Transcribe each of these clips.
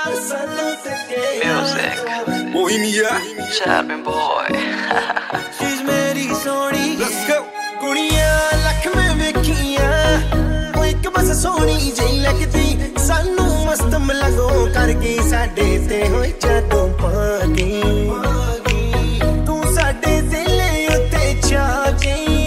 Music. Bohemia. Chapin boy. She's मेरी Soni. Let's go. कुड़ियां लख में वेखियां, वो एक बस सोनी जही लगदी, सानू मस्त मलगो करके साडे ते होई जादू पागी। तू साडे दिले उत्ते छा गई।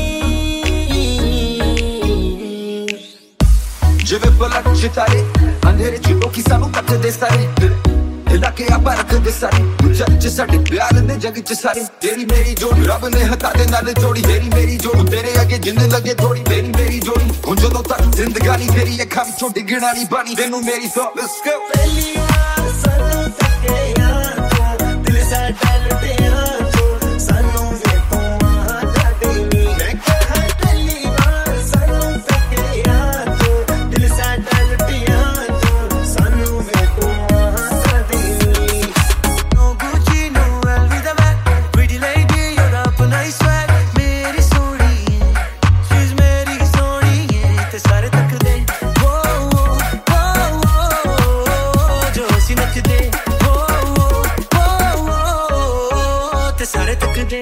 जिवें पलक सितारे अंधेरे च लोकी सानू तकदे सारे, हिला के आप रखदे सारे, जग च साडे प्यार ने जग च सारे। तेरी मेरी जोड़ी रब ने हथा दे नाल जोड़ी, तेरी मेरी जोड़ी तेरे आगे जिंद लगे थोड़ी। तेरी मेरी जोड़ी हुण जदों तक जिंदगानी तेरी अखां विचों डिगना नहीं बानी, तेनू मेरी सौ। Let's go। पहली बार सानू तके यार तो दिल साडा लुटिया तो सानू वे तू आ जादे नी। मैं कहा पहली बार सानू तके यार तो दिल साडा लुटिया तो सानू वे तू आ जादे नी। No Gucci no LV the bag, pretty lady you're up nice swag, मेरी सोनी है, she's मेरी सोनी है, ते सारे तकदे वो जो सी नचदे वो ते सारे तकदे।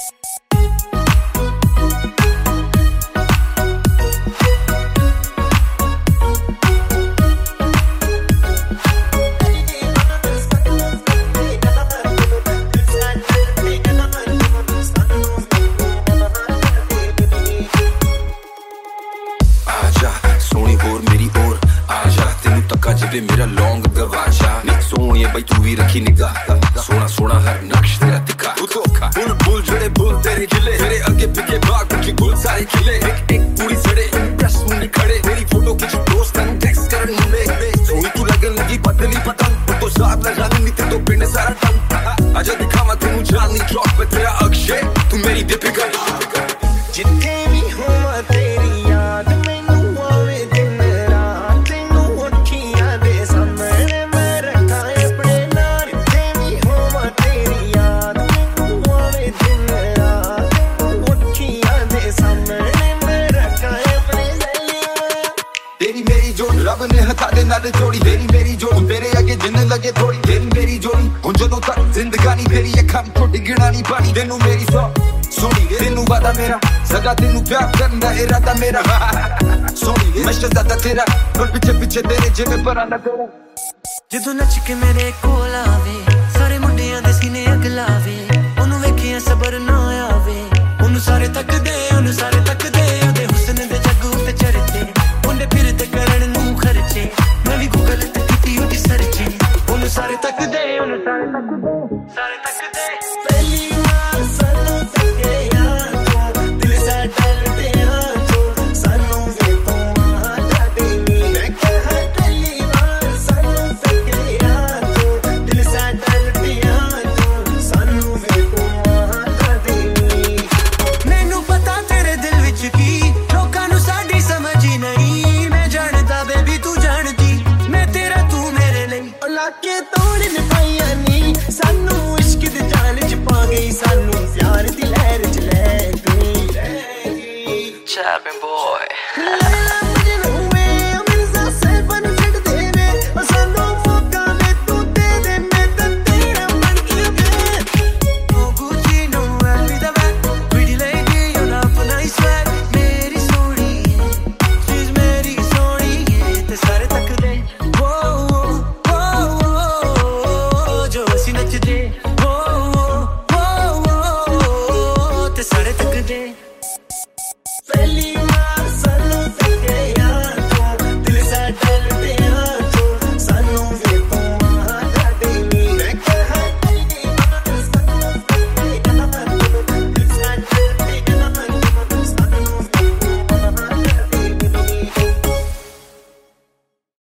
आजा सोनी होर मेरी ओर आजा, तेनू तक्का जिवे मेरा लौंग गवाजा। नी सोनिए बई तू भी रखी निगाह, सोना सोना हर नक्श तेरा दिखा। बुल बुल जड़े बुल तेरे खिले, तेरे आगे पिके बाग कुछ गुल सारे खिले। एक एक पूरी सड़े प्रेस में खड़े, तेरी फोटो खींच दोस्त तन टेक्स्ट करन मुंडे। सोनी तू लगन लगी बदली पतंग, तो साथ लगा नी ते तो पिंड सारा तंग। आजा दिखावा तेनू चांदनी चौक पे तेरा अक्षय, तू मेरी दीपिका। जिथे भी होवा तेरी याद मैनू आवे दिन रात, तेनू अखियां दे सामने मैं रखा अपने नाल। जिथे भी होवा तेरी याद मैनू आवे दिन रात, तेनू अखियां दे सामने मैं रखा अपने नाल। तेरी मेरी जोड़ी रब ने हथा दे नाल जोड़ी, तेरी मेरी जोड़ी तेरे आगे जिंद लगे थोड़ी। तेरी मेरी जोड़ी हुण जदों तक जिंदगानी तेरी अखां विचों डिगना नहीं पानी, तेनू मेरी सौ। सोनी तेनू वादा मेरा सगा, तेनू प्यार करन दा इरादा मेरा। सोनी मैं शहजादा तेरा, पर पीछे पीछे तेरे जिवें परांदा तेरा। ਜਦੋਂ ਨੱਚ ਕੇ ਮੇਰੇ ਕੋਲ ਆਵੇ, ਸਾਰੇ ਮੁੰਡਿਆਂ ਦੇ ਸੀਨੇ ਅੱਗ ਲਾਵੇ, ਉਹਨੂੰ ਵੇਖਿਆ ਸਬਰ ਨਾ ਆਵੇ। ਉਹਨੂੰ ਸਾਰੇ ਤੱਕਦੇ ਉਹਦੇ ਹੁਸਨ ਦੇ ਜੱਗ ਉੱਤੇ ਚਰਚੇ, ਮੁੰਡੇ ਫਿਰਦੇ ਕਰਨ ਨੂੰ ਖਰਚੇ, ਮੈਂ ਵੀ ਗੂਗਲ ਤੇ ਕੀਤੀ ਉਹਦੀ ਸਰਚੇ। ਉਹਨੂੰ ਸਾਰੇ ਤੱਕਦੇ ਪਹਿਲੀ ਵਾਰ ਸਾਨੂੰ ਤੱਕੇ ਯਾਰ ਤੋਂ ਦਿਲ ਸਾਡਾ ਲੁਟਿਆ ਤੋਂ ਸਾਨੂੰ ਵੇ ਤੂੰ ਆ ਜਾਦੇ ਨੀ। ਮੈਂ ਕਹਾ ਪਹਿਲੀ ਵਾਰ ਸਾਨੂੰ ਤੱਕੇ ਯਾਰ ਤੋਂ ਦਿਲ ਸਾਡਾ ਲੁਟਿਆ ਤੋਂ ਸਾਨੂੰ ਵੇ ਤੂੰ ਆ ਜਾਦੇ ਨੀ। ਮੈਨੂੰ ਪਤਾ ਤੇਰੇ ਦਿਲ ਵਿੱਚ ਕੀ ਲੋਕਾਂ ਨੂੰ ਸਾਡੀ ਸਮਝ ਹੀ ਨਹੀਂ, ਮੈਂ ਜਾਣਦਾ ਬੇਬੀ ਤੂੰ ਜਾਣਦੀ, ਮੈਂ ਤੇਰਾ ਤੂੰ ਮੇਰੇ ਲਈ। ਲਾਕੇ ਤੋੜਨ ਪਾਈਆਂ ਨੀ ਸਾਨੂੰ ਇਸ਼ਕ ਦੀ ਜਾਲ ਚ ਪਾ ਗਈ, ਸਾਨੂੰ ਪਿਆਰ ਦੀ ਲਹਿਰ ਚ ਲੈ ਗਈ। Chapin boy. ਲੈਲਾ ਮਜਨੂ ਵੇ ਮਿਰਜ਼ਾ ਸਾਹਿਬਾਂ ਨੂੰ ਛੱਡ ਦੇ ਵੇ, ਉਹ ਸਾਨੂੰ ਮੌਕਾ ਦੇ ਤੂੰ ਦੇ ਦੇ, ਮੈਂ ਤਾਂ ਤੇਰਾ ਬਣ ਕੇ ਵੇ। No Gucci no LV the bag, pretty lady you're up nice swag, ਮੇਰੀ ਸੋਹਣੀ ਹੈ, she's ਮੇਰੀ ਸੋਹਣੀ ਹੈ, ਤੇ ਸਾਰੇ ਤੱਕਦੇ ਜੋ ਅਸੀਂ ਨੱਚਦੇ ਤੇ ਸਾਰੇ ਤੱਕਦੇ।